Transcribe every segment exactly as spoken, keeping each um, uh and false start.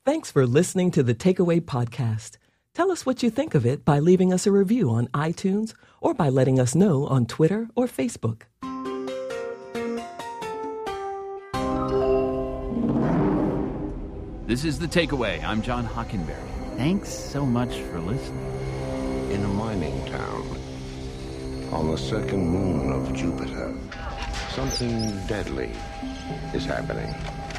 Thanks for listening to the Takeaway Podcast. Tell us what you think of it by leaving us a review on iTunes or by letting us know on Twitter or Facebook. This is The Takeaway. I'm John Hockenberry. Thanks so much for listening. In a mining town, on the second moon of Jupiter, something deadly is happening.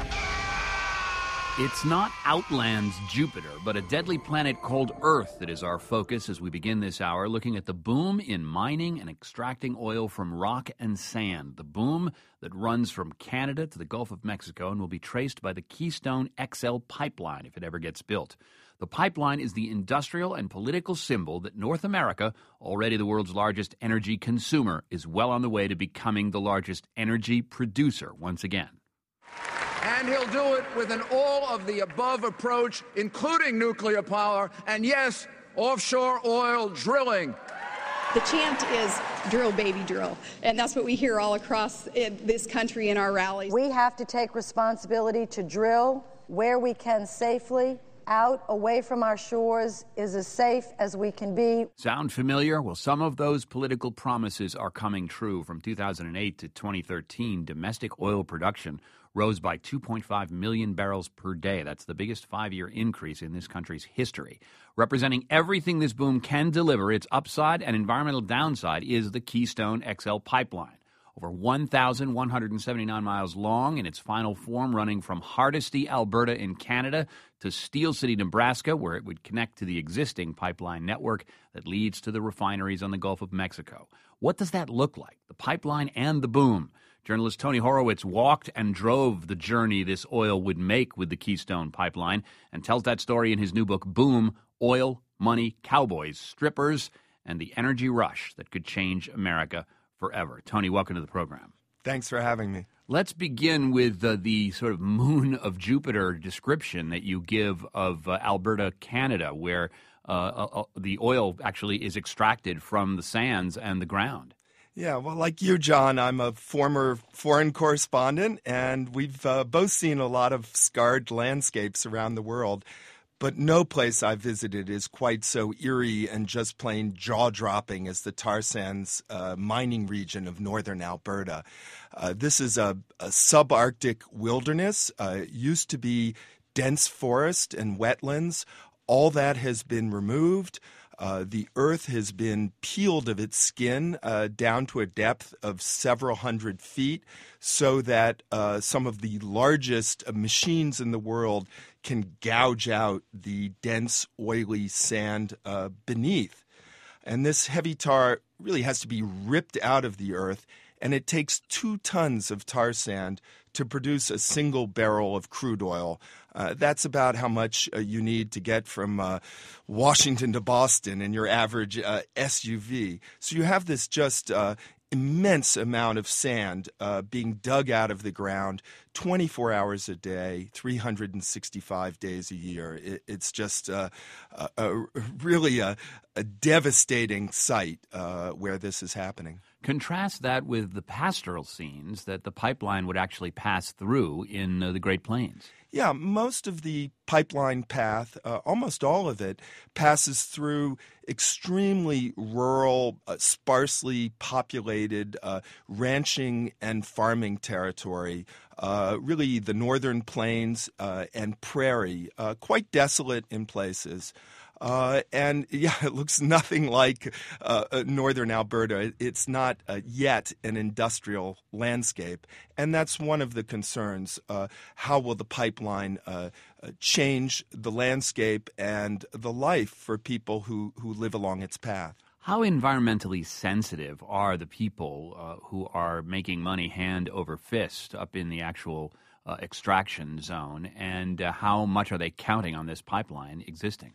It's not Outland's Jupiter, but a deadly planet called Earth that is our focus as we begin this hour, looking at the boom in mining and extracting oil from rock and sand. The boom that runs from Canada to the Gulf of Mexico and will be traced by the Keystone X L pipeline if it ever gets built. The pipeline is the industrial and political symbol that North America, already the world's largest energy consumer, is well on the way to becoming the largest energy producer once again. And he'll do it with an all-of-the-above approach, including nuclear power, and yes, offshore oil drilling. The chant is drill, baby, drill. And that's what we hear all across this country in our rallies. We have to take responsibility to drill where we can safely. Out, away from our shores, is as safe as we can be. Sound familiar? Well, some of those political promises are coming true. From two thousand eight to twenty thirteen, domestic oil production rose by two point five million barrels per day. That's the biggest five-year increase in this country's history. Representing everything this boom can deliver, its upside and environmental downside, is the Keystone X L pipeline. Over one thousand one hundred seventy-nine miles long in its final form, running from Hardisty, Alberta in Canada to Steel City, Nebraska, where it would connect to the existing pipeline network that leads to the refineries on the Gulf of Mexico. What does that look like, the pipeline and the boom? Journalist Tony Horowitz walked and drove the journey this oil would make with the Keystone Pipeline and tells that story in his new book, Boom, Oil, Money, Cowboys, Strippers, and the Energy Rush that could change America forever. Tony, welcome to the program. Thanks for having me. Let's begin with uh, the sort of moon of Jupiter description that you give of uh, Alberta, Canada, where uh, uh, the oil actually is extracted from the sands and the ground. Yeah, well, like you, John, I'm a former foreign correspondent, and we've uh, both seen a lot of scarred landscapes around the world. But no place I've visited is quite so eerie and just plain jaw-dropping as the tar sands uh, mining region of northern Alberta. Uh, this is a, a subarctic wilderness. Uh, it used to be dense forest and wetlands. All that has been removed. Uh, the earth has been peeled of its skin uh, down to a depth of several hundred feet so that uh, some of the largest uh, machines in the world can gouge out the dense, oily sand uh, beneath. And this heavy tar really has to be ripped out of the earth, and it takes two tons of tar sand to produce a single barrel of crude oil. Uh, that's about how much uh, you need to get from uh, Washington to Boston in your average uh, S U V. So you have this just uh, immense amount of sand uh, being dug out of the ground twenty-four hours a day, three hundred sixty-five days a year. It, it's just uh, a, a, really a, a devastating sight uh, where this is happening. Contrast that with the pastoral scenes that the pipeline would actually pass through in uh, the Great Plains. Yeah, most of the pipeline path, uh, almost all of it, passes through extremely rural, uh, sparsely populated uh, ranching and farming territory, uh, really the northern plains uh, and prairie, uh, quite desolate in places. Uh, and, yeah, it looks nothing like uh, northern Alberta. It's not uh, yet an industrial landscape. And that's one of the concerns. Uh, how will the pipeline uh, uh, change the landscape and the life for people who, who live along its path? How environmentally sensitive are the people uh, who are making money hand over fist up in the actual uh, extraction zone? And uh, how much are they counting on this pipeline existing?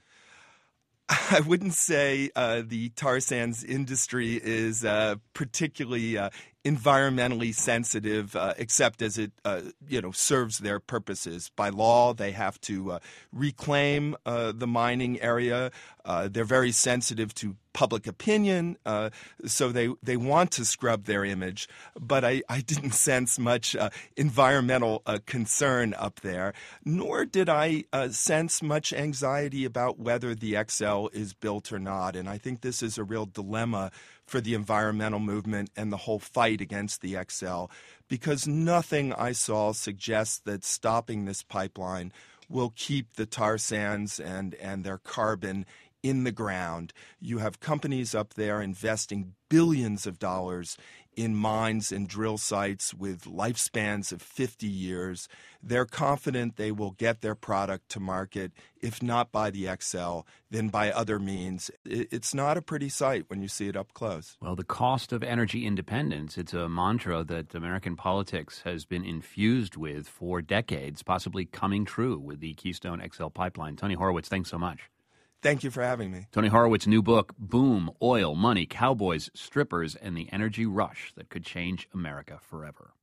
I wouldn't say uh, the tar sands industry is uh, particularly uh, environmentally sensitive, uh, except as it, uh, you know, serves their purposes. By law, they have to uh, reclaim uh, the mining area. Uh, they're very sensitive to public opinion, uh, so they, they want to scrub their image. But I, I didn't sense much uh, environmental uh, concern up there, nor did I uh, sense much anxiety about whether the X L is built or not. And I think this is a real dilemma for the environmental movement and the whole fight against the X L, because nothing I saw suggests that stopping this pipeline will keep the tar sands and, and their carbon in the ground. You have companies up there investing billions of dollars in mines and drill sites with lifespans of fifty years. They're confident they will get their product to market, if not by the X L, then by other means. It's not a pretty sight when you see it up close. Well, the cost of energy independence, it's a mantra that American politics has been infused with for decades, possibly coming true with the Keystone X L pipeline. Tony Horowitz, thanks so much. Thank you for having me. Tony Horowitz's new book, Boom, Oil, Money, Cowboys, Strippers, and the Energy Rush That Could Change America Forever.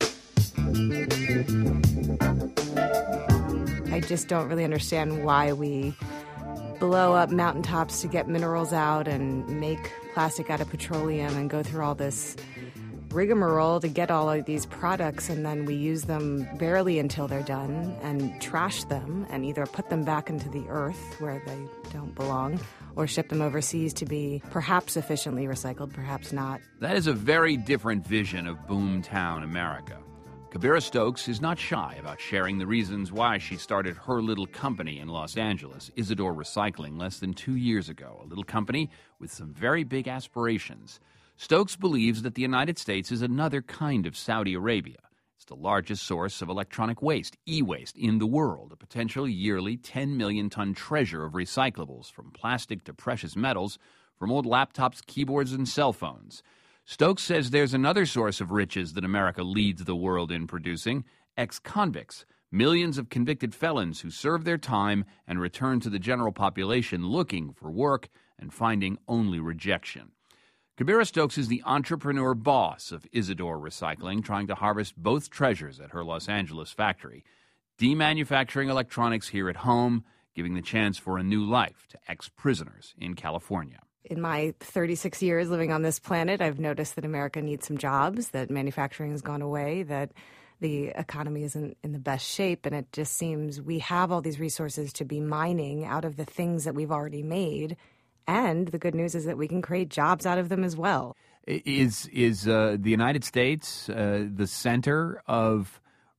I just don't really understand why we blow up mountaintops to get minerals out and make plastic out of petroleum and go through all this rigmarole to get all of these products, and then we use them barely until they're done and trash them and either put them back into the earth where they don't belong or ship them overseas to be perhaps efficiently recycled, perhaps not. That is a very different vision of Boomtown America. Kabira Stokes is not shy about sharing the reasons why she started her little company in Los Angeles, Isidore Recycling, less than two years ago, a little company with some very big aspirations. Stokes believes that the United States is another kind of Saudi Arabia. It's the largest source of electronic waste, e-waste, in the world, a potential yearly ten million ton treasure of recyclables, from plastic to precious metals, from old laptops, keyboards, and cell phones. Stokes says there's another source of riches that America leads the world in producing, ex-convicts, millions of convicted felons who serve their time and return to the general population looking for work and finding only rejection. Kabira Stokes is the entrepreneur boss of Isidore Recycling, trying to harvest both treasures at her Los Angeles factory, demanufacturing electronics here at home, giving the chance for a new life to ex-prisoners in California. In my thirty-six years living on this planet, I've noticed that America needs some jobs, that manufacturing has gone away, that the economy isn't in the best shape, and it just seems we have all these resources to be mining out of the things that we've already made. And the good news is that we can create jobs out of them as well. Is is uh, the United States uh, the center of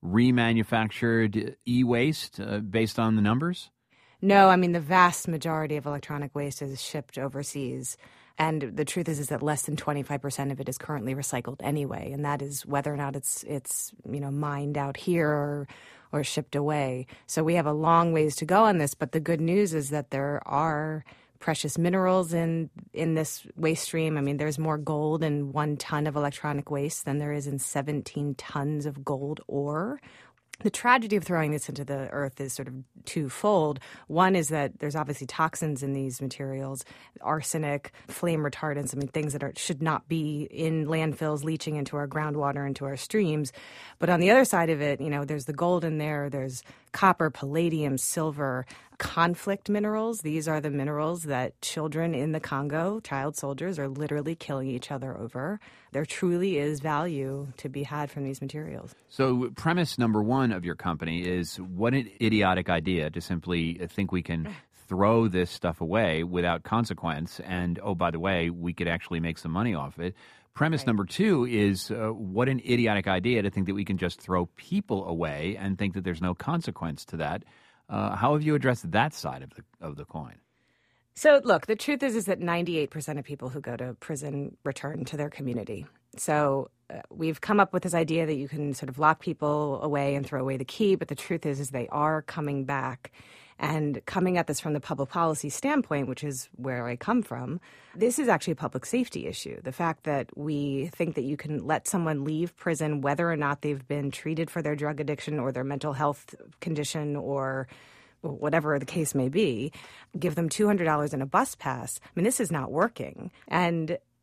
remanufactured e-waste uh, based on the numbers? No, I mean, the vast majority of electronic waste is shipped overseas. And the truth is, is that less than twenty-five percent of it is currently recycled anyway. And that is whether or not it's, it's you know, mined out here or, or shipped away. So we have a long ways to go on this. But the good news is that there are precious minerals in in this waste stream. I mean, there's more gold in one ton of electronic waste than there is in seventeen tons of gold ore. The tragedy of throwing this into the earth is sort of twofold. One is that there's obviously toxins in these materials, arsenic, flame retardants, I mean, things that are, should not be in landfills leaching into our groundwater, into our streams. But on the other side of it, you know, there's the gold in there, there's copper, palladium, silver, conflict minerals. These are the minerals that children in the Congo, child soldiers, are literally killing each other over. There truly is value to be had from these materials. So premise number one of your company is, what an idiotic idea to simply think we can throw this stuff away without consequence. And, oh, by the way, we could actually make some money off it. Premise right. number two is, uh, what an idiotic idea to think that we can just throw people away and think that there's no consequence to that. Uh, how have you addressed that side of the of the coin? So, look, the truth is is that ninety-eight percent of people who go to prison return to their community. So uh, we've come up with this idea that you can sort of lock people away and throw away the key, but the truth is is they are coming back. And coming at this from the public policy standpoint, which is where I come from, this is actually a public safety issue. The fact that we think that you can let someone leave prison whether or not they've been treated for their drug addiction or their mental health condition or whatever the case may be, give them two hundred dollars in a bus pass. I mean, this is not working. And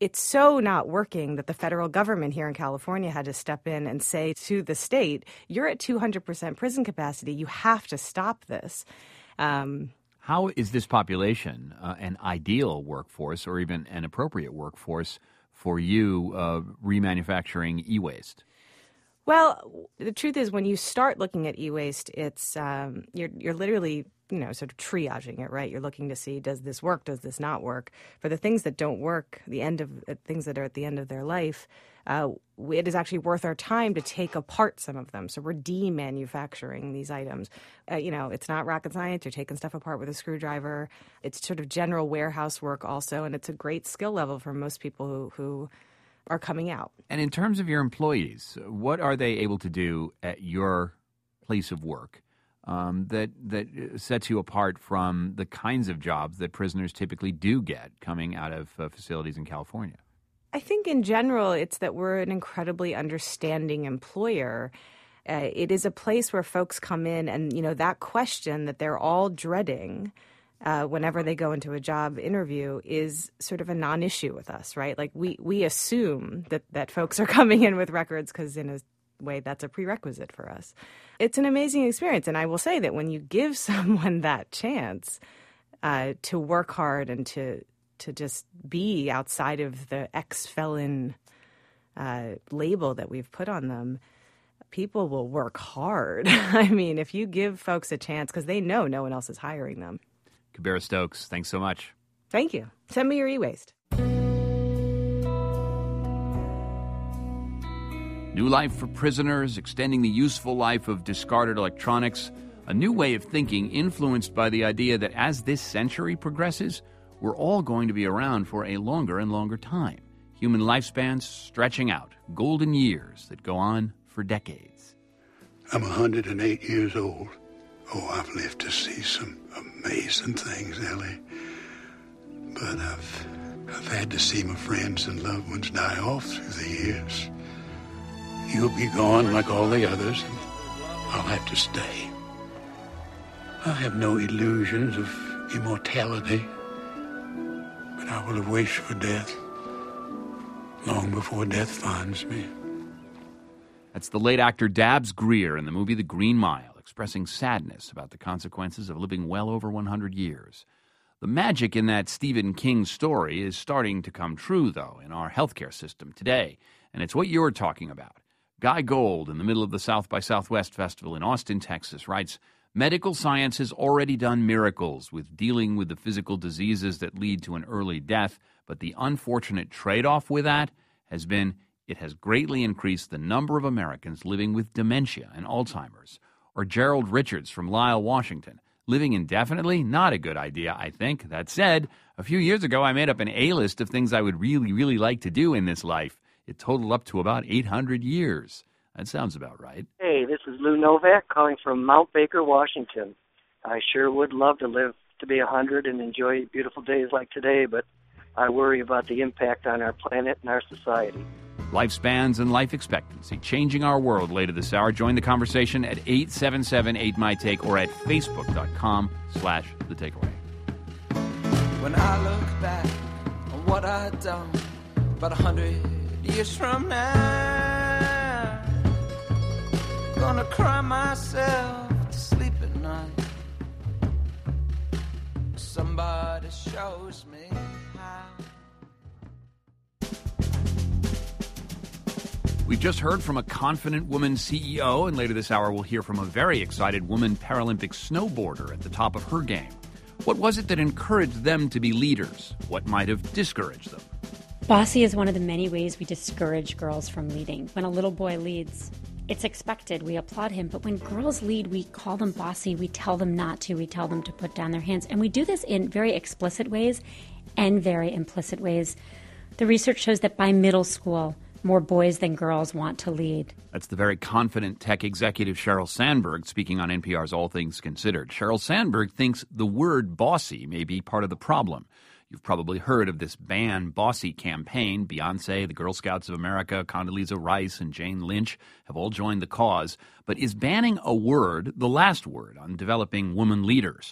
it's so not working that the federal government here in California had to step in and say to the state, you're at two hundred percent prison capacity. You have to stop this. Um, How is this population uh, an ideal workforce or even an appropriate workforce for you uh, remanufacturing e-waste? Well, the truth is, when you start looking at e-waste, it's um, you're you're literally, you know, sort of triaging it, right? You're looking to see, does this work? Does this not work? For the things that don't work, the end of uh, things that are at the end of their life, uh, it is actually worth our time to take apart some of them. So we're demanufacturing these items. Uh, you know, it's not rocket science. You're taking stuff apart with a screwdriver. It's sort of general warehouse work also, and it's a great skill level for most people who who. are coming out. And in terms of your employees, what are they able to do at your place of work um, that that sets you apart from the kinds of jobs that prisoners typically do get coming out of uh, facilities in California? I think in general, it's that we're an incredibly understanding employer. Uh, it is a place where folks come in and, you know, that question that they're all dreading Uh, whenever they go into a job interview is sort of a non-issue with us, right? Like we we assume that, that folks are coming in with records because in a way that's a prerequisite for us. It's an amazing experience. And I will say that when you give someone that chance uh, to work hard and to to just be outside of the ex-felon uh, label that we've put on them, people will work hard. I mean, if you give folks a chance, because they know no one else is hiring them. Kibera Stokes, thanks so much. Thank you. Send me your e-waste. New life for prisoners, extending the useful life of discarded electronics, a new way of thinking influenced by the idea that as this century progresses, we're all going to be around for a longer and longer time. Human lifespans stretching out, golden years that go on for decades. I'm one hundred eight years old. Oh, I've lived to see some amazing things, Ellie. But I've I've had to see my friends and loved ones die off through the years. You'll be gone like all the others, and I'll have to stay. I have no illusions of immortality, but I will have wished for death long before death finds me. That's the late actor Dabbs Greer in the movie The Green Mile, expressing sadness about the consequences of living well over one hundred years. The magic in that Stephen King story is starting to come true, though, in our healthcare system today, and it's what you're talking about. Guy Gold, in the middle of the South by Southwest Festival in Austin, Texas, writes, medical science has already done miracles with dealing with the physical diseases that lead to an early death, but the unfortunate trade-off with that has been it has greatly increased the number of Americans living with dementia and Alzheimer's. Or Gerald Richards from Lyle, Washington. Living indefinitely? Not a good idea, I think. That said, a few years ago I made up an A-list of things I would really, really like to do in this life. It totaled up to about eight hundred years. That sounds about right. Hey, this is Lou Novak calling from Mount Baker, Washington. I sure would love to live to be one hundred and enjoy beautiful days like today, but I worry about the impact on our planet and our society. Lifespans and life expectancy, changing our world later this hour. Join the conversation at eight seven seven eight my take or at facebook.com slash the takeaway. When I look back on what I've done about a hundred years from now, gonna cry myself to sleep at night. Somebody shows me how. We've just heard from a confident woman C E O, and later this hour we'll hear from a very excited woman Paralympic snowboarder at the top of her game. What was it that encouraged them to be leaders? What might have discouraged them? Bossy is one of the many ways we discourage girls from leading. When a little boy leads, it's expected. We applaud him. But when girls lead, we call them bossy. We tell them not to. We tell them to put down their hands. And we do this in very explicit ways and very implicit ways. The research shows that by middle school, more boys than girls want to lead. That's the very confident tech executive Sheryl Sandberg speaking on N P R's All Things Considered. Sheryl Sandberg thinks the word bossy may be part of the problem. You've probably heard of this Ban Bossy campaign. Beyonce, the Girl Scouts of America, Condoleezza Rice, and Jane Lynch have all joined the cause. But is banning a word the last word on developing women leaders?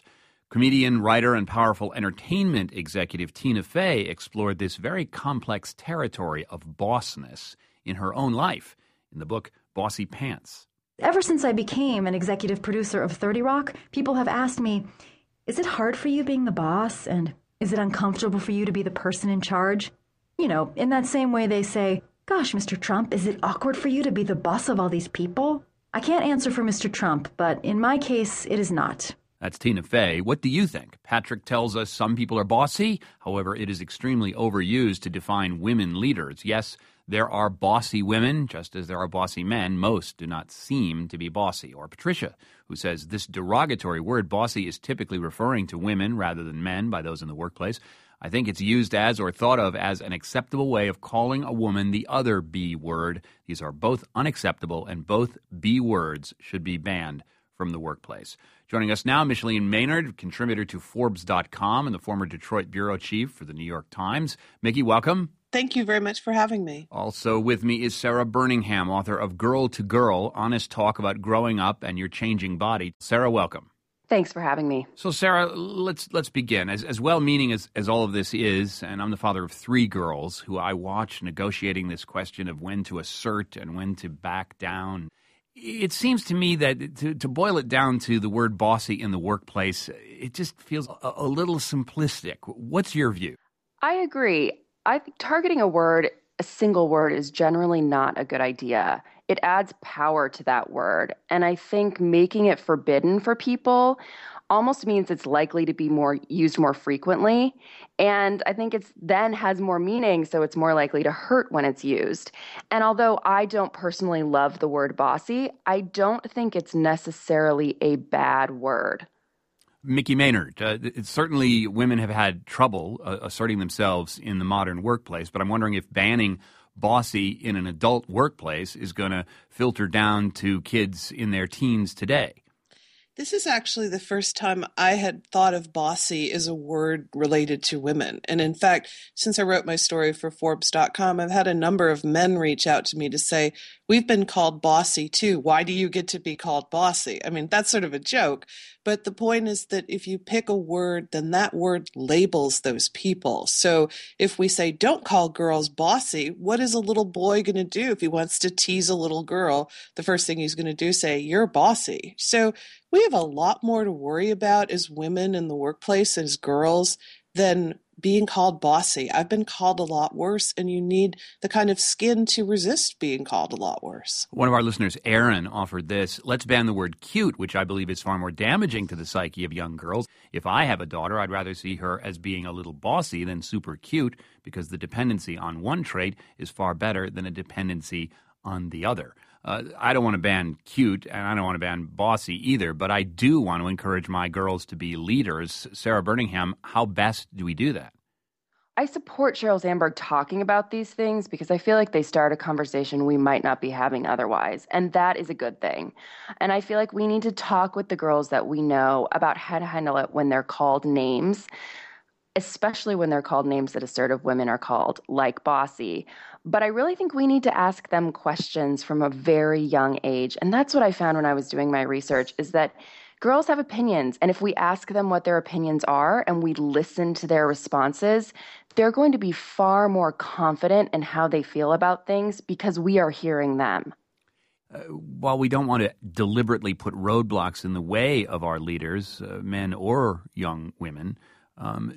Comedian, writer, and powerful entertainment executive Tina Fey explored this very complex territory of bossness in her own life in the book Bossy Pants. Ever since I became an executive producer of thirty Rock, people have asked me, is it hard for you being the boss? And is it uncomfortable for you to be the person in charge? You know, in that same way they say, gosh, Mister Trump, is it awkward for you to be the boss of all these people? I can't answer for Mister Trump, but in my case, it is not. That's Tina Fey. What do you think? Patrick tells us some people are bossy. However, it is extremely overused to define women leaders. Yes, there are bossy women, just as there are bossy men. Most do not seem to be bossy. Or Patricia, who says this derogatory word bossy is typically referring to women rather than men by those in the workplace. I think it's used as or thought of as an acceptable way of calling a woman the other B word. These are both unacceptable, and both B words should be banned from the workplace. Joining us now, Micheline Maynard, contributor to Forbes dot com and the former Detroit bureau chief for the New York Times. Mickey, welcome. Thank you very much for having me. Also with me is Sarah Birmingham, author of Girl to Girl, Honest Talk About Growing Up and Your Changing Body. Sarah, welcome. Thanks for having me. So, Sarah, let's let's begin. As, as well-meaning as, as all of this is, and I'm the father of three girls who I watch negotiating this question of when to assert and when to back down. It seems to me that to, to boil it down to the word bossy in the workplace, it just feels a, a little simplistic. What's your view? I agree. I think targeting a word, a single word, is generally not a good idea. It adds power to that word. And I think making it forbidden for people almost means it's likely to be more used more frequently. And I think it's then has more meaning, so it's more likely to hurt when it's used. And although I don't personally love the word bossy, I don't think it's necessarily a bad word. Mickey Maynard, uh, certainly women have had trouble uh, asserting themselves in the modern workplace, but I'm wondering if banning bossy in an adult workplace is going to filter down to kids in their teens today. This is actually the first time I had thought of bossy as a word related to women. And in fact, since I wrote my story for Forbes dot com, I've had a number of men reach out to me to say, we've been called bossy too. Why do you get to be called bossy? I mean, that's sort of a joke. But the point is that if you pick a word, then that word labels those people. So if we say, don't call girls bossy, what is a little boy going to do if he wants to tease a little girl? The first thing he's going to do is say, you're bossy. So we have a lot more to worry about as women in the workplace, as girls, than being called bossy. I've been called a lot worse, and you need the kind of skin to resist being called a lot worse. One of our listeners, Aaron, offered this. Let's ban the word cute, which I believe is far more damaging to the psyche of young girls. If I have a daughter, I'd rather see her as being a little bossy than super cute, because the dependency on one trait is far better than a dependency on the other. Uh, I don't want to ban cute, and I don't want to ban bossy either, but I do want to encourage my girls to be leaders. Sarah Birmingham, how best do we do that? I support Sheryl Sandberg talking about these things because I feel like they start a conversation we might not be having otherwise, and that is a good thing. And I feel like we need to talk with the girls that we know about how to handle it when they're called names, especially when they're called names that assertive women are called, like bossy. But I really think we need to ask them questions from a very young age. And that's what I found when I was doing my research, is that girls have opinions. And if we ask them what their opinions are and we listen to their responses, they're going to be far more confident in how they feel about things because we are hearing them. Uh, while we don't want to deliberately put roadblocks in the way of our leaders, uh, men or young women, um,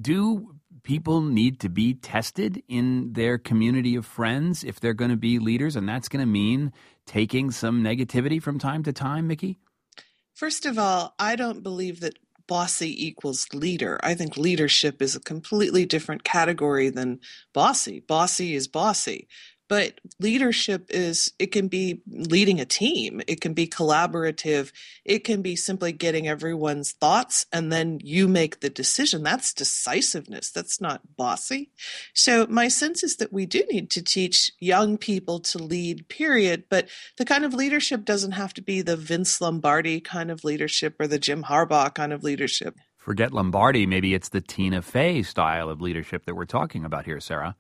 do people need to be tested in their community of friends if they're going to be leaders, and that's going to mean taking some negativity from time to time, Mickey? First of all, I don't believe that bossy equals leader. I think leadership is a completely different category than bossy. Bossy is bossy. But leadership is, it can be leading a team. It can be collaborative. It can be simply getting everyone's thoughts and then you make the decision. That's decisiveness. That's not bossy. So my sense is that we do need to teach young people to lead, period. But the kind of leadership doesn't have to be the Vince Lombardi kind of leadership or the Jim Harbaugh kind of leadership. Forget Lombardi. Maybe it's the Tina Fey style of leadership that we're talking about here, Sarah.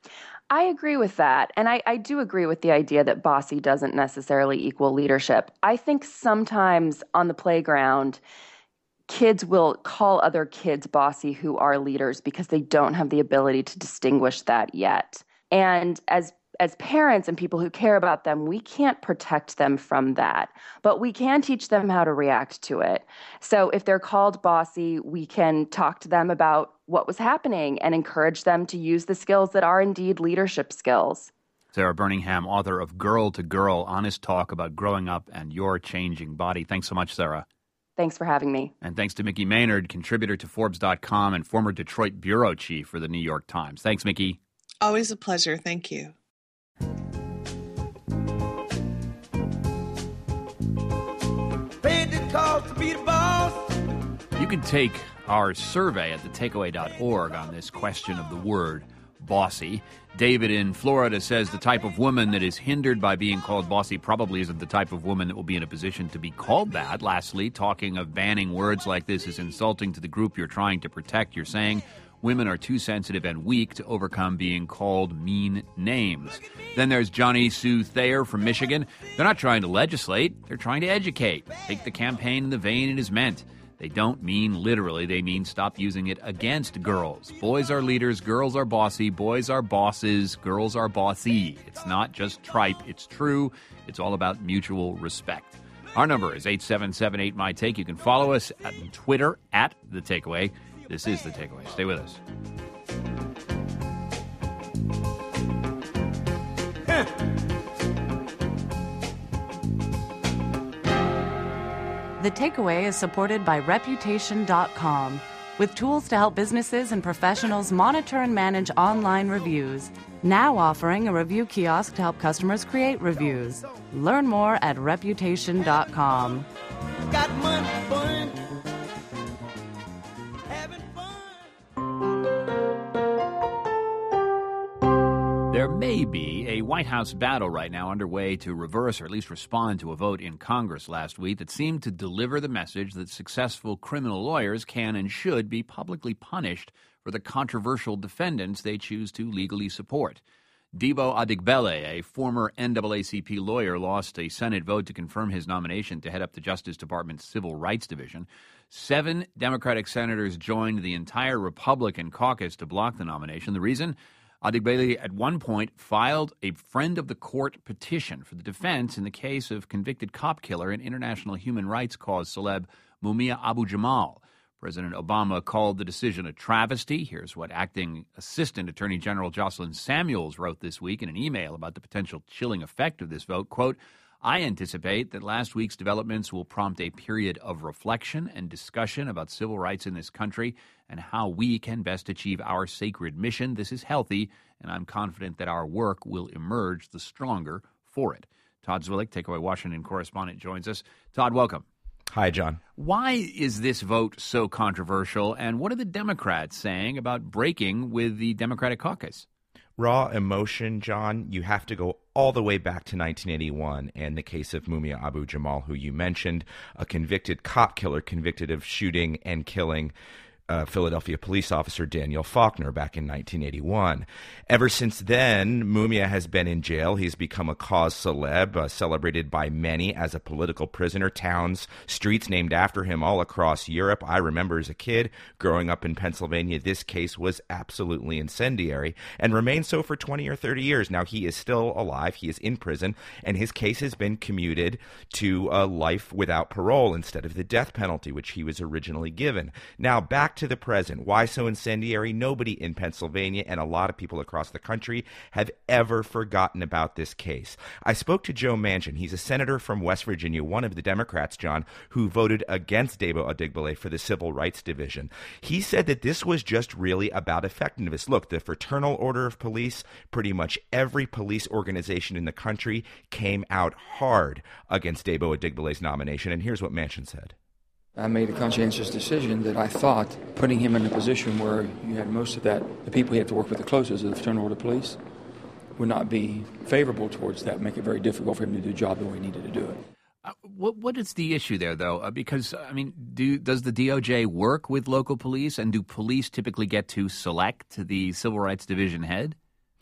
I agree with that. And I, I do agree with the idea that bossy doesn't necessarily equal leadership. I think sometimes on the playground, kids will call other kids bossy who are leaders because they don't have the ability to distinguish that yet. And as as parents and people who care about them, we can't protect them from that, but we can teach them how to react to it. So if they're called bossy, we can talk to them about what was happening and encourage them to use the skills that are indeed leadership skills. Sarah Birmingham, author of Girl to Girl, Honest Talk About Growing Up and Your Changing Body. Thanks so much, Sarah. Thanks for having me. And thanks to Mickey Maynard, contributor to Forbes dot com and former Detroit bureau chief for the New York Times. Thanks, Mickey. Always a pleasure. Thank you. Paid the cost to be the boss. You can take our survey at the takeaway dot org on this question of the word bossy. David in Florida says the type of woman that is hindered by being called bossy probably isn't the type of woman that will be in a position to be called that. Lastly, talking of banning words like this is insulting to the group you're trying to protect. You're saying women are too sensitive and weak to overcome being called mean names. Then there's Johnny Sue Thayer from Michigan. They're not trying to legislate. They're trying to educate. Take the campaign in the vein it is meant. They don't mean literally. They mean stop using it against girls. Boys are leaders. Girls are bossy. Boys are bosses. Girls are bossy. It's not just tripe. It's true. It's all about mutual respect. Our number is eight seven seven eight, M Y Take. You can follow us at Twitter at The Takeaway. This is The Takeaway. Stay with us. The Takeaway is supported by Reputation dot com, with tools to help businesses and professionals monitor and manage online reviews. Now offering a review kiosk to help customers create reviews. Learn more at Reputation dot com. Got money fun. There may be a White House battle right now underway to reverse or at least respond to a vote in Congress last week that seemed to deliver the message that successful criminal lawyers can and should be publicly punished for the controversial defendants they choose to legally support. Debo Adigbele, a former N double A C P lawyer, lost a Senate vote to confirm his nomination to head up the Justice Department's Civil Rights Division. Seven Democratic senators joined the entire Republican caucus to block the nomination. The reason? Adigbele at one point filed a friend of the court petition for the defense in the case of convicted cop killer and international human rights cause celeb Mumia Abu-Jamal. President Obama called the decision a travesty. Here's what Acting Assistant Attorney General Jocelyn Samuels wrote this week in an email about the potential chilling effect of this vote. Quote, I anticipate that last week's developments will prompt a period of reflection and discussion about civil rights in this country and how we can best achieve our sacred mission. This is healthy, and I'm confident that our work will emerge the stronger for it. Todd Zwillich, Takeaway Washington correspondent, joins us. Todd, welcome. Hi, John. Why is this vote so controversial, and what are the Democrats saying about breaking with the Democratic caucus? Raw emotion, John. You have to go all the way back to nineteen eighty-one and the case of Mumia Abu-Jamal, who you mentioned, a convicted cop killer convicted of shooting and killing Uh, Philadelphia police officer Daniel Faulkner back in nineteen eighty-one. Ever since then, Mumia has been in jail. He's become a cause celeb, uh, celebrated by many as a political prisoner. Towns, streets named after him all across Europe. I remember as a kid growing up in Pennsylvania, this case was absolutely incendiary and remains so for twenty or thirty years. Now, he is still alive. He is in prison, and his case has been commuted to uh, life without parole instead of the death penalty, which he was originally given. Now, back to the present. Why so incendiary? Nobody in Pennsylvania and a lot of people across the country have ever forgotten about this case. I spoke to Joe Manchin. He's a senator from West Virginia, one of the Democrats, John, who voted against Debo Adigbele for the Civil Rights Division. He said that this was just really about effectiveness. Look, the Fraternal Order of Police, pretty much every police organization in the country came out hard against Debo Adigbele's nomination. And here's what Manchin said. I made a conscientious decision that I thought putting him in a position where you had most of that, the people he had to work with the closest, the Fraternal Order of Police, would not be favorable towards that, make it very difficult for him to do the job the way he needed to do it. Uh, what What is the issue there, though? Uh, because, I mean, do does the D O J work with local police, and do police typically get to select the Civil Rights Division head?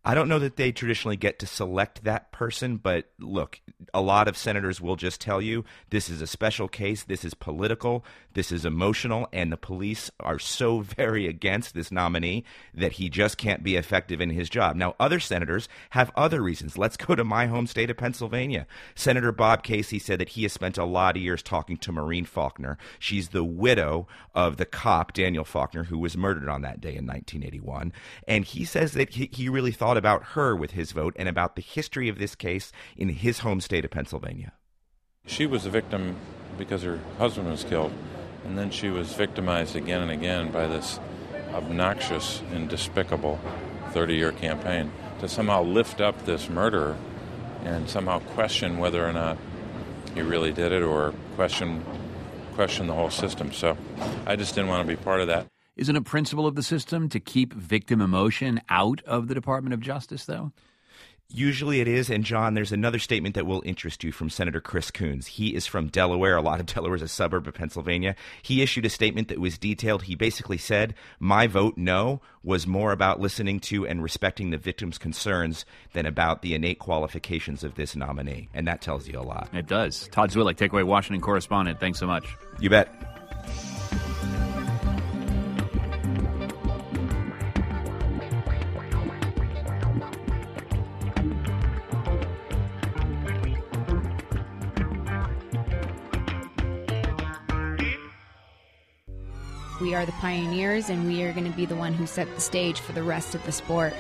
I don't know that they traditionally get to select that person, but look, a lot of senators will just tell you this is a special case, this is political, this is emotional, and the police are so very against this nominee that he just can't be effective in his job. Now, other senators have other reasons. Let's go to my home state of Pennsylvania. Senator Bob Casey said that he has spent a lot of years talking to Maureen Faulkner. She's the widow of the cop, Daniel Faulkner, who was murdered on that day in nineteen eighty-one. And he says that he, he really thought about her with his vote and about the history of this case in his home state of Pennsylvania. She was a victim because her husband was killed, and then she was victimized again and again by this obnoxious and despicable thirty-year campaign to somehow lift up this murderer and somehow question whether or not he really did it, or question question the whole system. So I just didn't want to be part of that. Isn't a principle of the system to keep victim emotion out of the Department of Justice, though? Usually it is. And, John, there's another statement that will interest you from Senator Chris Coons. He is from Delaware. A lot of Delaware is a suburb of Pennsylvania. He issued a statement that was detailed. He basically said, my vote no was more about listening to and respecting the victim's concerns than about the innate qualifications of this nominee. And that tells you a lot. It does. Todd Zwillich, Takeaway Washington correspondent. Thanks so much. You bet. We are the pioneers, and we are going to be the one who set the stage for the rest of the sport.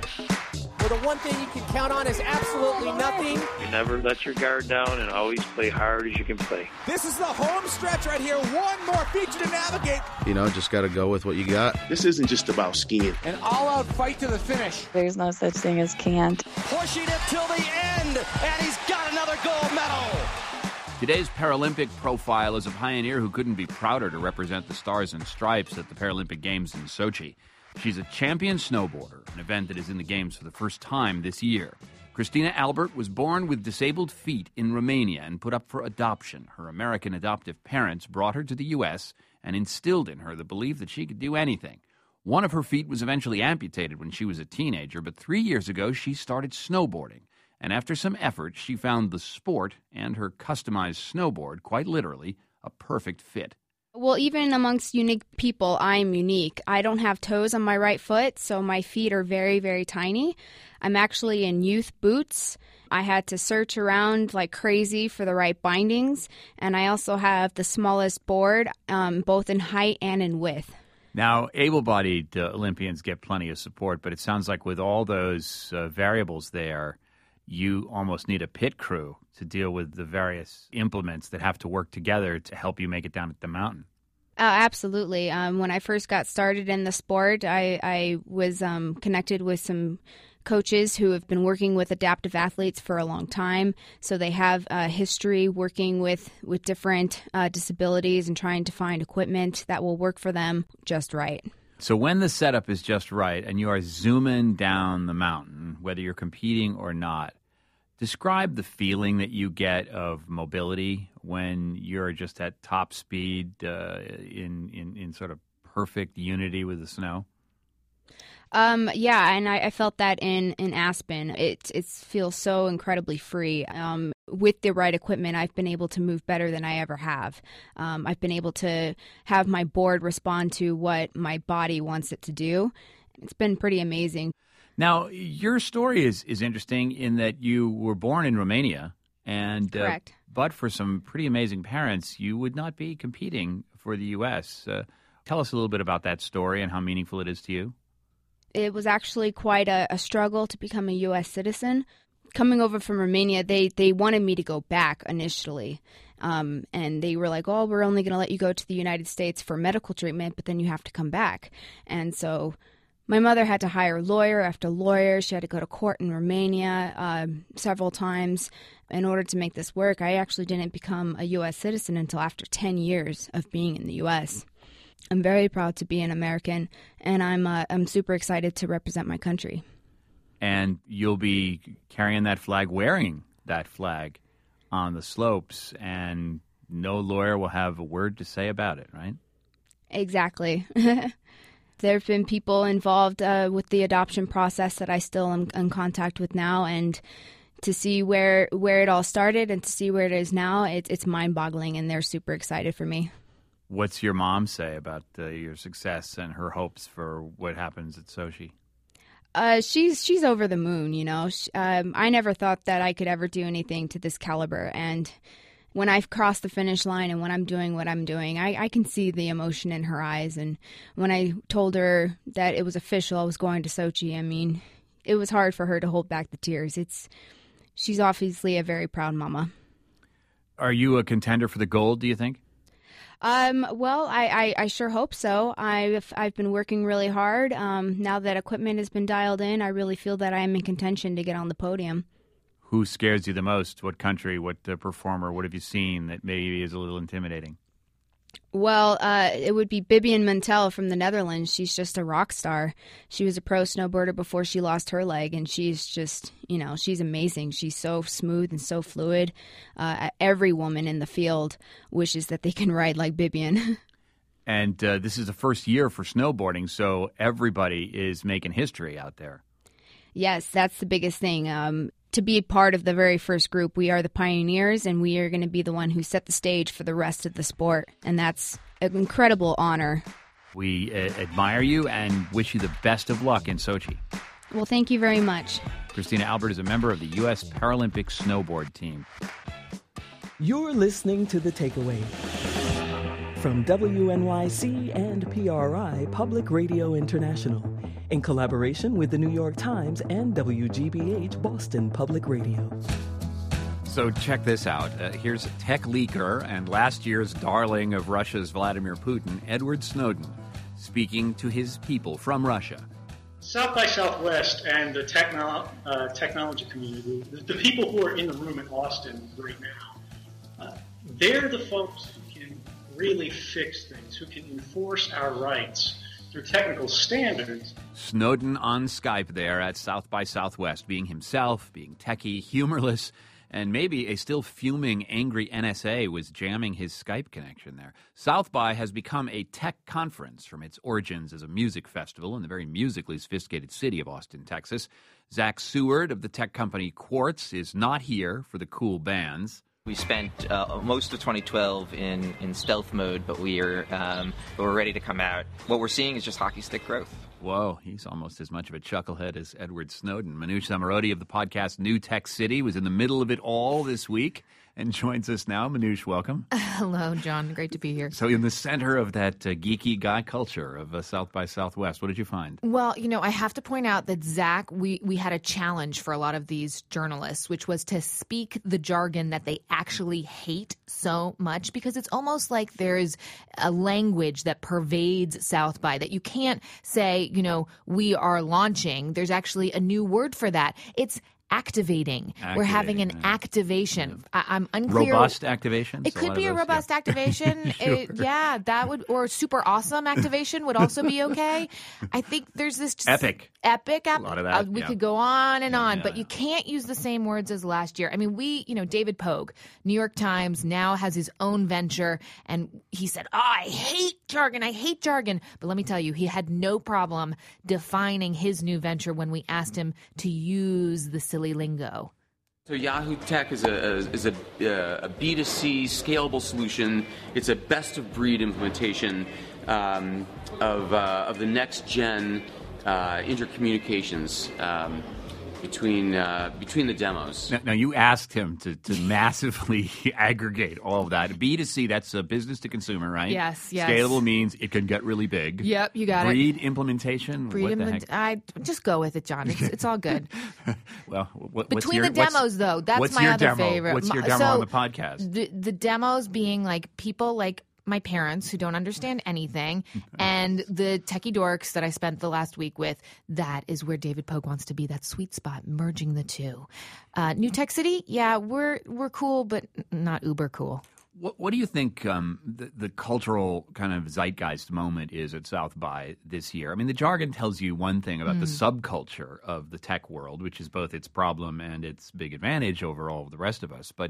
Well, the one thing you can count on is absolutely nothing. You never let your guard down and always play hard as you can play. This is the home stretch right here. One more feature to navigate. You know, just got to go with what you got. This isn't just about skiing. An all-out fight to the finish. There's no such thing as can't. Pushing it till the end, and he's got another gold medal. Today's Paralympic profile is a pioneer who couldn't be prouder to represent the Stars and Stripes at the Paralympic Games in Sochi. She's a champion snowboarder, an event that is in the Games for the first time this year. Christina Albert was born with disabled feet in Romania and put up for adoption. Her American adoptive parents brought her to the U S and instilled in her the belief that she could do anything. One of her feet was eventually amputated when she was a teenager, but three years ago she started snowboarding. And after some effort, she found the sport and her customized snowboard, quite literally, a perfect fit. Well, even amongst unique people, I'm unique. I don't have toes on my right foot, so my feet are very, very tiny. I'm actually in youth boots. I had to search around like crazy for the right bindings, and I also have the smallest board, um, both in height and in width. Now, able-bodied uh, Olympians get plenty of support, but it sounds like with all those uh, variables there, you almost need a pit crew to deal with the various implements that have to work together to help you make it down the mountain. Uh, absolutely. Um, when I first got started in the sport, I, I was um, connected with some coaches who have been working with adaptive athletes for a long time. So they have a history working with, with different uh, disabilities and trying to find equipment that will work for them just right. So when the setup is just right and you are zooming down the mountain, whether you're competing or not, describe the feeling that you get of mobility when you're just at top speed uh, in, in, in sort of perfect unity with the snow. Um, yeah, and I, I felt that in, in Aspen. It, it feels so incredibly free. Um, with the right equipment, I've been able to move better than I ever have. Um, I've been able to have my board respond to what my body wants it to do. It's been pretty amazing. Now, your story is, is interesting in that you were born in Romania, and uh, Correct. But for some pretty amazing parents, you would not be competing for the U S. Uh, tell us a little bit about that story and how meaningful it is to you. It was actually quite a, a struggle to become a U S citizen. Coming over from Romania, they, they wanted me to go back initially. Um, and they were like, oh, we're only going to let you go to the United States for medical treatment, but then you have to come back. And so my mother had to hire lawyer after lawyer. She had to go to court in Romania uh, several times in order to make this work. I actually didn't become a U S citizen until after ten years of being in the U S I'm very proud to be an American, and I'm uh, I'm super excited to represent my country. And you'll be carrying that flag, wearing that flag on the slopes, and no lawyer will have a word to say about it, right? Exactly. there have been people involved uh, with the adoption process that I still am in contact with now, and to see where where it all started and to see where it is now, it, it's mind-boggling, and they're super excited for me. What's your mom say about uh, your success and her hopes for what happens at Sochi? Uh, she's she's over the moon, you know. She, um, I never thought that I could ever do anything to this caliber, and when I've crossed the finish line and when I'm doing what I'm doing, I, I can see the emotion in her eyes. And when I told her that it was official, I was going to Sochi, I mean, it was hard for her to hold back the tears. It's she's obviously a very proud mama. Are you a contender for the gold, do you think? Um, well, I, I, I sure hope so. I've I've been working really hard. Um, now that equipment has been dialed in, I really feel that I am in contention to get on the podium. Who scares you the most? What country? What uh, performer? What have you seen that maybe is a little intimidating? Well, uh, it would be Bibian Muntel from the Netherlands. She's just a rock star. She was a pro snowboarder before she lost her leg, and she's just, you know, she's amazing. She's so smooth and so fluid. Uh, every woman in the field wishes that they can ride like Bibian. And uh, this is the first year for snowboarding, so everybody is making history out there. Yes, that's the biggest thing. Um, to be part of the very first group, we are the pioneers, and we are going to be the one who set the stage for the rest of the sport. And that's an incredible honor. We uh, admire you and wish you the best of luck in Sochi. Well, thank you very much. Christina Albert is a member of the U S Paralympic snowboard team. You're listening to The Takeaway from W N Y C and P R I Public Radio International, in collaboration with the New York Times and W G B H Boston Public Radio. So check this out. Uh, here's tech leaker and last year's darling of Russia's Vladimir Putin, Edward Snowden, speaking to his people from Russia. South by Southwest and the techno- uh, technology community, the, the people who are in the room in Austin right now, uh, they're the folks who can really fix things, who can enforce our rights through technical standards. Snowden on Skype there at South by Southwest, being himself, being techie, humorless, and maybe a still fuming, angry N S A was jamming his Skype connection there. South by has become a tech conference from its origins as a music festival in the very musically sophisticated city of Austin, Texas. Zach Seward of the tech company Quartz is not here for the cool bands. We spent uh, most of twenty twelve in, in stealth mode, but we are um, but we're ready to come out. What we're seeing is just hockey stick growth. Whoa, he's almost as much of a chucklehead as Edward Snowden. Manoush Zomorodi of the podcast New Tech City was in the middle of it all this week and joins us now. Manoush, welcome. Hello, John. Great to be here. So in the center of that uh, geeky guy culture of uh, South by Southwest, what did you find? Well, you know, I have to point out that, Zach, we, we had a challenge for a lot of these journalists, which was to speak the jargon that they actually hate so much, because it's almost like there's a language that pervades South by that you can't say, you know, we are launching. There's actually a new word for that. It's activating. activating. We're having an yeah. activation. I, I'm unclear. Robust activation? It could be a robust yeah. activation. Sure. it, yeah, that would, or super awesome activation would also be okay. I think there's this just epic. Epic. A lot of that. Uh, we yeah. could go on and yeah, on, yeah. but you can't use the same words as last year. I mean, we, you know, David Pogue, New York Times, now has his own venture, and he said, oh, I hate jargon. I hate jargon. But let me tell you, he had no problem defining his new venture when we asked him to use the silly lingo. So Yahoo Tech is a is a, a B two C scalable solution. It's a best of breed implementation um, of uh, of the next gen uh, intercommunications um, between uh, between the demos. Now, now you asked him to, to massively aggregate all of that. B two C, that's a business to consumer, right? Yes, yes. Scalable means it can get really big. Yep, you got breed it. implementation. Breed what implementation. I just go with it, John. It's it's all good. Well, what, between what's your, the demos, though, that's what's my your other demo? favorite. What's your demo so on the podcast? The the demos being like people like my parents who don't understand anything, and the techie dorks that I spent the last week with. That is where David Pogue wants to be, that sweet spot, merging the two. Uh, New Tech City, yeah, we're we're cool, but not uber cool. What, what do you think um, the, the cultural kind of zeitgeist moment is at South by this year? I mean, the jargon tells you one thing about mm. the subculture of the tech world, which is both its problem and its big advantage over all of the rest of us. But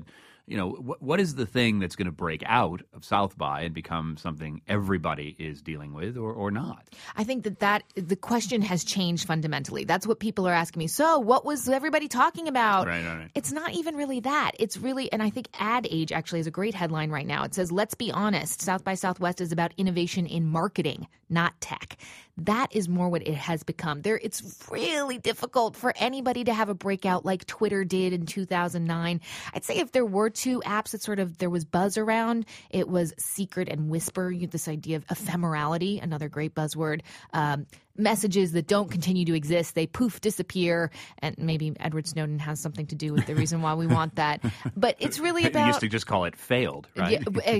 you know, what, what is the thing that's going to break out of South by and become something everybody is dealing with or, or not? I think that, that the question has changed fundamentally. That's what people are asking me. So what was everybody talking about? Right, right, right. It's not even really that. It's really, and I think Ad Age actually is a great headline right now. It says, let's be honest, South by Southwest is about innovation in marketing, not tech. That is more what it has become. There, it's really difficult for anybody to have a breakout like Twitter did in two thousand nine. I'd say if there were two apps that sort of there was buzz around, it was Secret and Whisper. You have this idea of ephemerality, another great buzzword. Um, messages that don't continue to exist, they poof, disappear, and maybe Edward Snowden has something to do with the reason why we want that. But it's really about... You used to just call it failed, right? Yeah,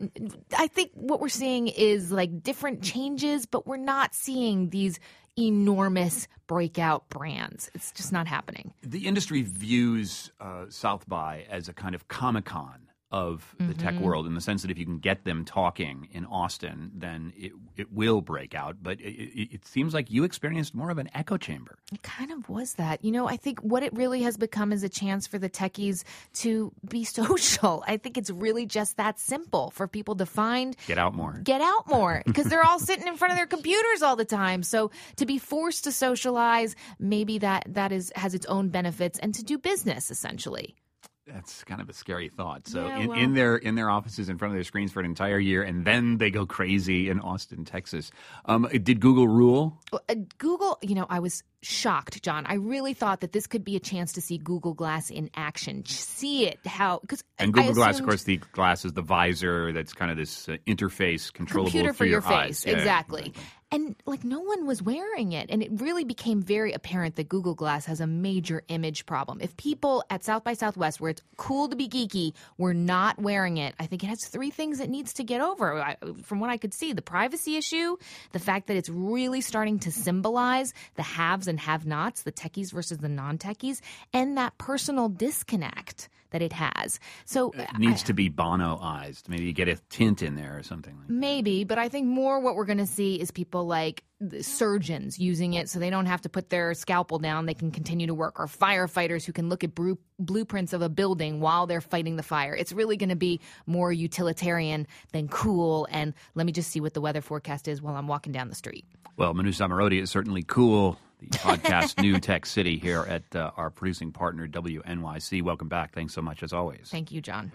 I think what we're seeing is like different changes, but we're not seeing these enormous breakout brands. It's just not happening. The industry views uh, South by as a kind of Comic-Con of the mm-hmm. tech world, in the sense that if you can get them talking in Austin, then it it will break out. But it, it, it seems like you experienced more of an echo chamber. It kind of was that. You know, I think what it really has become is a chance for the techies to be social. I think it's really just that simple for people to find... Get out more. Get out more, because they're all sitting in front of their computers all the time. So to be forced to socialize, maybe that that is has its own benefits, and to do business, essentially. That's kind of a scary thought. So yeah, in, well, in their in their offices, in front of their screens for an entire year, and then they go crazy in Austin, Texas. Um, did Google rule? Uh, Google, you know, I was shocked, John. I really thought that this could be a chance to see Google Glass in action, see it how because and Google I Glass, assumed, of course, the glass is the visor that's kind of this uh, interface controllable computer for, for your, your face, eyes. Yeah, exactly. exactly. And like no one was wearing it, and it really became very apparent that Google Glass has a major image problem. If people at South by Southwest, where it's cool to be geeky, were not wearing it, I think it has three things it needs to get over. I, from what I could see, the privacy issue, the fact that it's really starting to symbolize the haves and have-nots, the techies versus the non-techies, and that personal disconnect that it has. So it needs I, to be Bono-ized. Maybe you get a tint in there or something like that. Maybe, but I think more what we're going to see is people like the surgeons using it so they don't have to put their scalpel down. They can continue to work. Or firefighters who can look at bru- blueprints of a building while they're fighting the fire. It's really going to be more utilitarian than cool. And let me just see what the weather forecast is while I'm walking down the street. Well, Manu Samarodi is certainly cool. The podcast New Tech City here at uh, our producing partner, W N Y C. Welcome back. Thanks so much, as always. Thank you, John.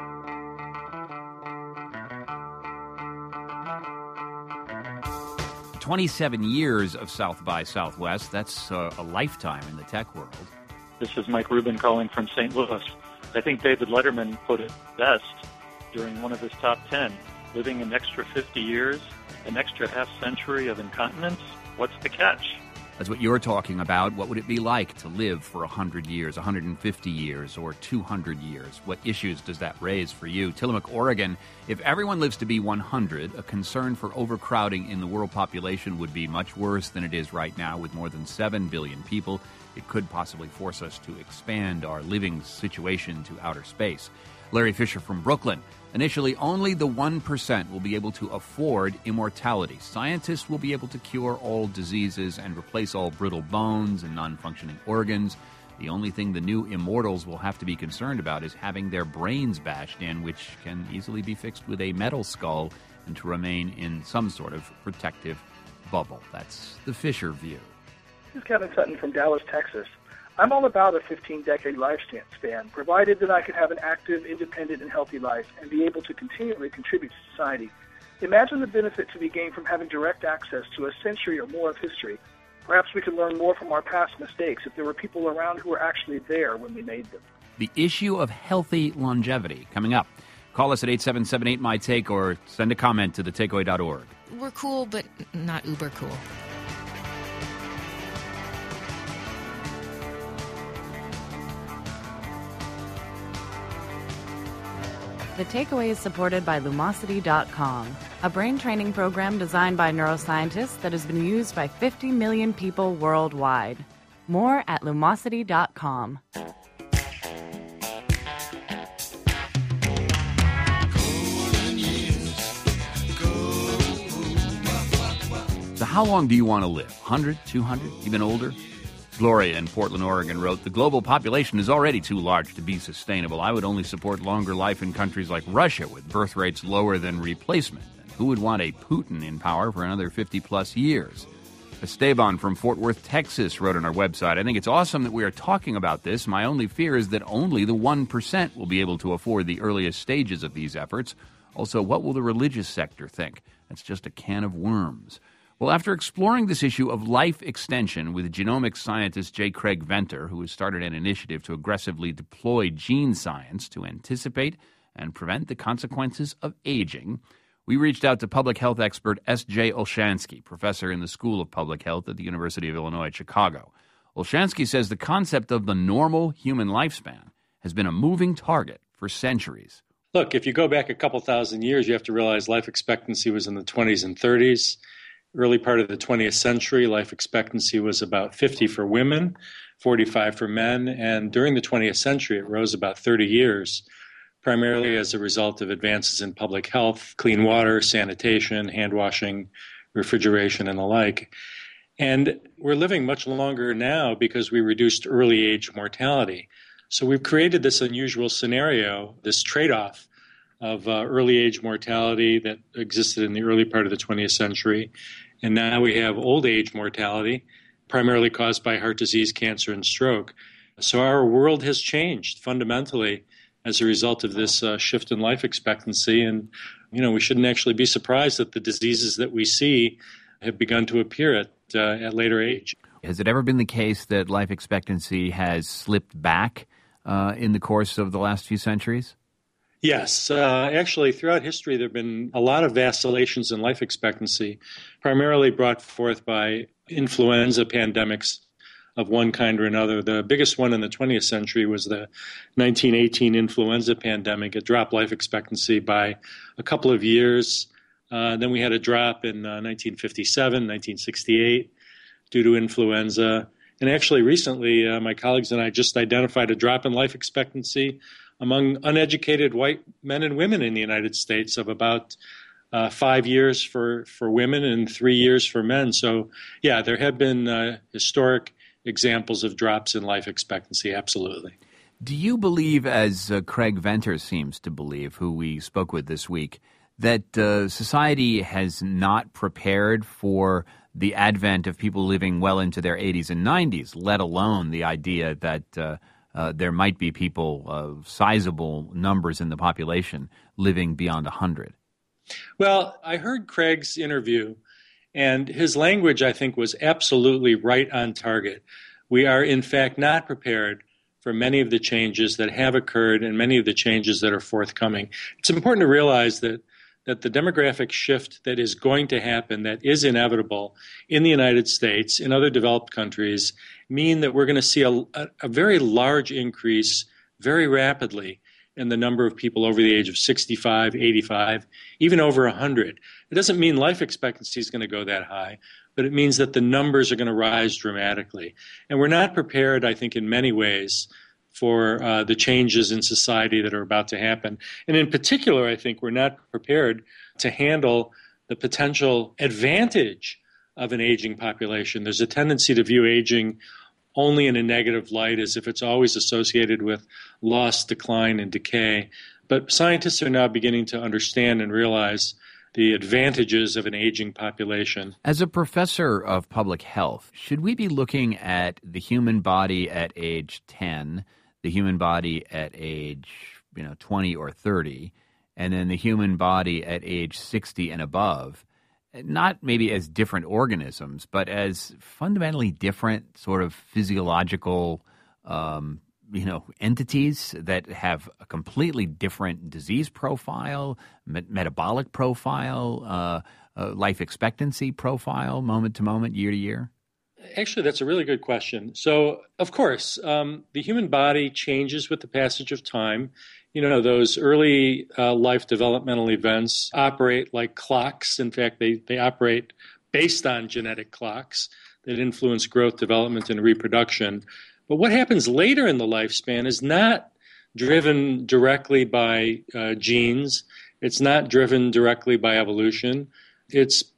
twenty-seven years of South by Southwest. That's uh, a lifetime in the tech world. This is Mike Rubin calling from Saint Louis. I think David Letterman put it best during one of his top ten. Living an extra fifty years, an extra half century of incontinence, what's the catch? That's what you're talking about. What would it be like to live for one hundred years, one hundred fifty years, or two hundred years? What issues does that raise for you? Tillamook, Oregon, if everyone lives to be one hundred, a concern for overcrowding in the world population would be much worse than it is right now with more than seven billion people. It could possibly force us to expand our living situation to outer space. Larry Fisher from Brooklyn. Initially, only the one percent will be able to afford immortality. Scientists will be able to cure all diseases and replace all brittle bones and non-functioning organs. The only thing the new immortals will have to be concerned about is having their brains bashed in, which can easily be fixed with a metal skull and to remain in some sort of protective bubble. That's the Fisher view. This is Kevin Sutton from Dallas, Texas. I'm all about a fifteen-decade lifespan, provided that I can have an active, independent, and healthy life and be able to continually contribute to society. Imagine the benefit to be gained from having direct access to a century or more of history. Perhaps we could learn more from our past mistakes if there were people around who were actually there when we made them. The issue of healthy longevity coming up. Call us at eight seven seven eight, M Y T A K E or send a comment to the takeaway dot org. We're cool, but not uber cool. The Takeaway is supported by Lumosity dot com, a brain training program designed by neuroscientists that has been used by fifty million people worldwide. More at Lumosity dot com. So how long do you want to live? one hundred, two hundred, even older? Gloria in Portland, Oregon wrote, "The global population is already too large to be sustainable. I would only support longer life in countries like Russia with birth rates lower than replacement. And who would want a Putin in power for another fifty-plus years?" Esteban from Fort Worth, Texas wrote on our website, "I think it's awesome that we are talking about this. My only fear is that only the one percent will be able to afford the earliest stages of these efforts. Also, what will the religious sector think? That's just a can of worms." Well, after exploring this issue of life extension with genomics scientist J. Craig Venter, who has started an initiative to aggressively deploy gene science to anticipate and prevent the consequences of aging, we reached out to public health expert S J Olshansky, professor in the School of Public Health at the University of Illinois at Chicago. Olshansky says the concept of the normal human lifespan has been a moving target for centuries. Look, if you go back a couple thousand years, you have to realize life expectancy was in the twenties and thirties. Early part of the twentieth century, life expectancy was about fifty for women, forty-five for men, and during the twentieth century, it rose about thirty years, primarily as a result of advances in public health, clean water, sanitation, hand washing, refrigeration, and the like. And we're living much longer now because we reduced early age mortality. So we've created this unusual scenario, this trade-off of uh, early age mortality that existed in the early part of the twentieth century. And now we have old age mortality, primarily caused by heart disease, cancer, and stroke. So our world has changed fundamentally as a result of this uh, shift in life expectancy. And, you know, we shouldn't actually be surprised that the diseases that we see have begun to appear at, uh, at later age. Has it ever been the case that life expectancy has slipped back uh, in the course of the last few centuries? Yes. Uh, actually, throughout history, there have been a lot of vacillations in life expectancy, primarily brought forth by influenza pandemics of one kind or another. The biggest one in the twentieth century was the nineteen eighteen influenza pandemic. It dropped life expectancy by a couple of years. Uh, then we had a drop in uh, nineteen fifty-seven, nineteen sixty-eight due to influenza. And actually, recently, uh, my colleagues and I just identified a drop in life expectancy among uneducated white men and women in the United States of about uh, five years for, for women and three years for men. So, yeah, there have been uh, historic examples of drops in life expectancy, absolutely. Do you believe, as uh, Craig Venter seems to believe, who we spoke with this week, that uh, society has not prepared for the advent of people living well into their eighties and nineties, let alone the idea that uh, uh, there might be people, uh, sizable numbers in the population, living beyond one hundred? Well, I heard Craig's interview, and his language, I think, was absolutely right on target. We are, in fact, not prepared for many of the changes that have occurred and many of the changes that are forthcoming. It's important to realize that that the demographic shift that is going to happen, that is inevitable in the United States, in other developed countries, mean that we're going to see a, a, a very large increase very rapidly in the number of people over the age of sixty-five, eighty-five, even over one hundred. It doesn't mean life expectancy is going to go that high, but it means that the numbers are going to rise dramatically. And we're not prepared, I think, in many ways for uh, the changes in society that are about to happen. And in particular, I think we're not prepared to handle the potential advantage of an aging population. There's a tendency to view aging only in a negative light, as if it's always associated with loss, decline, and decay. But scientists are now beginning to understand and realize the advantages of an aging population. As a professor of public health, should we be looking at the human body at age ten, the human body at age, you know, twenty or thirty, and then the human body at age sixty and above, not maybe as different organisms, but as fundamentally different sort of physiological, um, you know, entities that have a completely different disease profile, me- metabolic profile, uh, uh, life expectancy profile, moment to moment, year to year? Actually, that's a really good question. So, of course, um, the human body changes with the passage of time. You know, those early uh, life developmental events operate like clocks. In fact, they, they operate based on genetic clocks that influence growth, development, and reproduction. But what happens later in the lifespan is not driven directly by uh, genes. It's not driven directly by evolution. It's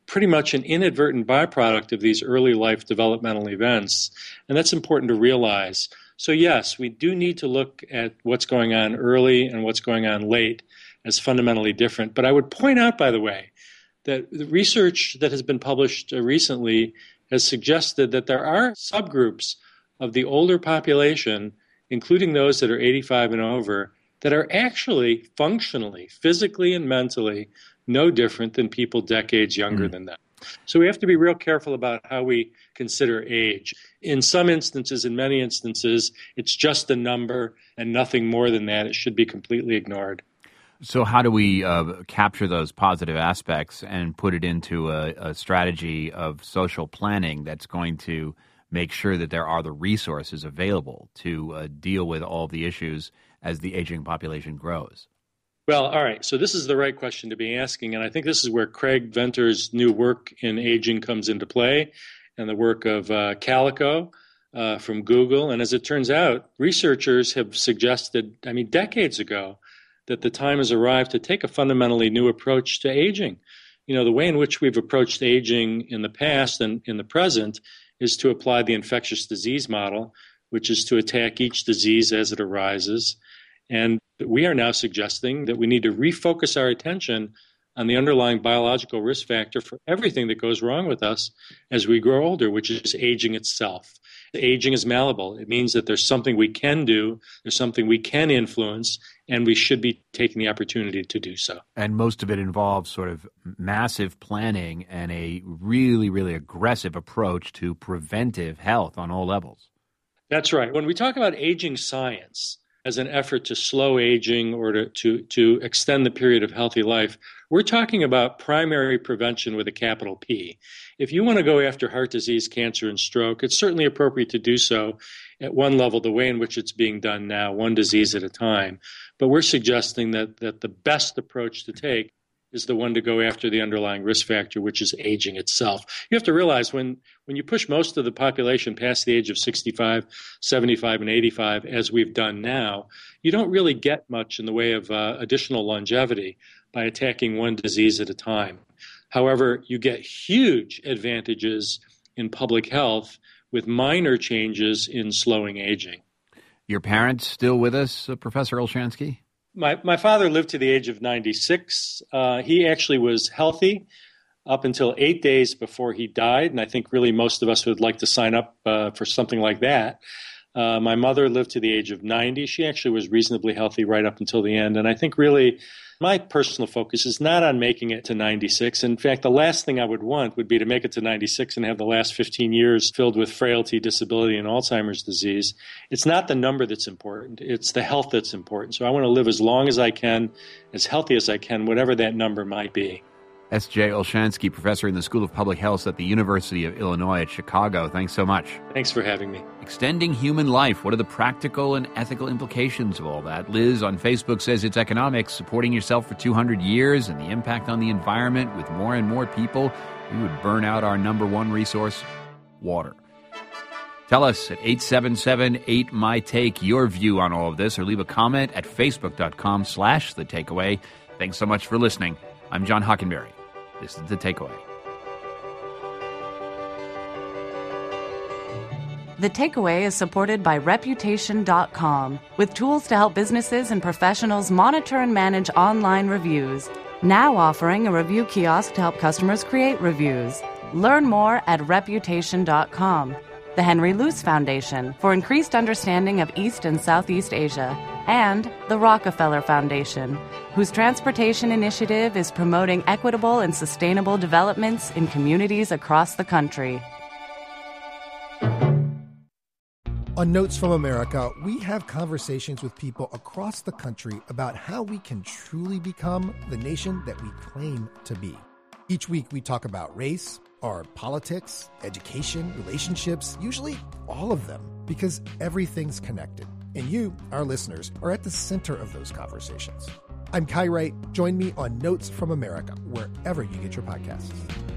pretty much an inadvertent byproduct of these early life developmental events. And that's important to realize. So yes, we do need to look at what's going on early and what's going on late as fundamentally different. But I would point out, by the way, that the research that has been published recently has suggested that there are subgroups of the older population, including those that are eighty-five and over, that are actually functionally, physically and mentally no different than people decades younger mm. than them. So we have to be real careful about how we consider age. In some instances, in many instances, it's just a number and nothing more than that. It should be completely ignored. So how do we uh, capture those positive aspects and put it into a, a strategy of social planning that's going to make sure that there are the resources available to uh, deal with all the issues as the aging population grows? Well, all right. So this is the right question to be asking, and I think this is where Craig Venter's new work in aging comes into play, and the work of uh, Calico uh, from Google. And as it turns out, researchers have suggested, I mean, decades ago, that the time has arrived to take a fundamentally new approach to aging. You know, the way in which we've approached aging in the past and in the present is to apply the infectious disease model, which is to attack each disease as it arises. And we are now suggesting that we need to refocus our attention on the underlying biological risk factor for everything that goes wrong with us as we grow older, which is aging itself. Aging is malleable. It means that there's something we can do, there's something we can influence, and we should be taking the opportunity to do so. And most of it involves sort of massive planning and a really, really aggressive approach to preventive health on all levels. That's right. When we talk about aging science as an effort to slow aging or to, to, to extend the period of healthy life, we're talking about primary prevention with a capital P. If you want to go after heart disease, cancer, and stroke, it's certainly appropriate to do so at one level, the way in which it's being done now, one disease at a time. But we're suggesting that, that the best approach to take is the one to go after the underlying risk factor, which is aging itself. You have to realize when, when you push most of the population past the age of sixty-five, seventy-five, and eighty-five, as we've done now, you don't really get much in the way of uh, additional longevity by attacking one disease at a time. However, you get huge advantages in public health with minor changes in slowing aging. Your parents still with us, uh, Professor Olshansky? My my father lived to the age of ninety-six. Uh, he actually was healthy up until eight days before he died, and I think really most of us would like to sign up uh, for something like that. Uh, my mother lived to the age of ninety. She actually was reasonably healthy right up until the end, and I think really my personal focus is not on making it to ninety-six. In fact, the last thing I would want would be to make it to ninety-six and have the last fifteen years filled with frailty, disability, and Alzheimer's disease. It's not the number that's important. It's the health that's important. So I want to live as long as I can, as healthy as I can, whatever that number might be. S J Olshansky, professor in the School of Public Health at the University of Illinois at Chicago. Thanks so much. Thanks for having me. Extending human life. What are the practical and ethical implications of all that? Liz on Facebook says it's economics, supporting yourself for two hundred years and the impact on the environment. With more and more people, we would burn out our number one resource, water. Tell us at eight seven seven eight M Y take your view on all of this, or leave a comment at facebook.com slash the takeaway. Thanks so much for listening. I'm John Hockenberry. This is The Takeaway. The Takeaway is supported by Reputation dot com, with tools to help businesses and professionals monitor and manage online reviews. Now offering a review kiosk to help customers create reviews. Learn more at Reputation dot com. The Henry Luce Foundation for increased understanding of East and Southeast Asia. And the Rockefeller Foundation, whose transportation initiative is promoting equitable and sustainable developments in communities across the country. On Notes from America, we have conversations with people across the country about how we can truly become the nation that we claim to be. Each week we talk about race, our politics, education, relationships, usually all of them, because everything's connected. And you, our listeners, are at the center of those conversations. I'm Kai Wright. Join me on Notes from America, wherever you get your podcasts.